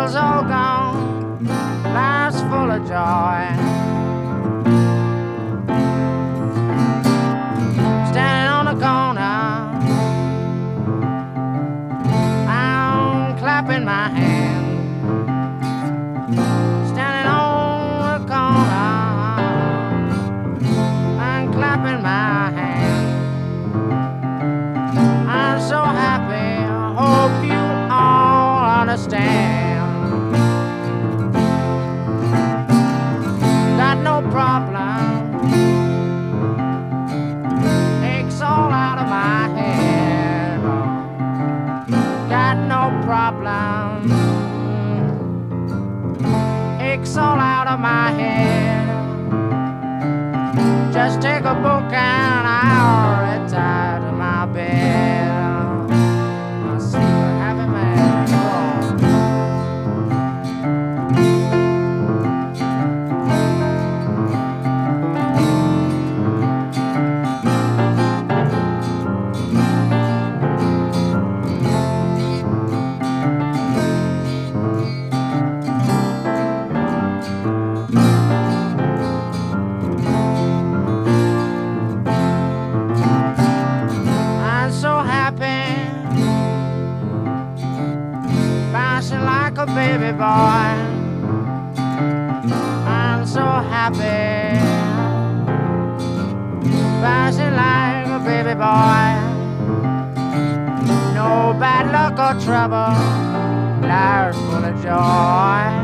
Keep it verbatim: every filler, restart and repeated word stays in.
troubles all gone, life's full of joy. Standing on the corner, I'm clapping my hands. Standing on the corner, I'm clapping my hands. I'm so happy, I hope you all understand. Got no problem, aches all out of my head. Got no problem, aches all out of my head. Just take a book and I'll retire to my bed. I'll see a happy man go on. Like a baby boy, I'm so happy, bouncing like a baby boy. No bad luck or trouble, life's full of joy.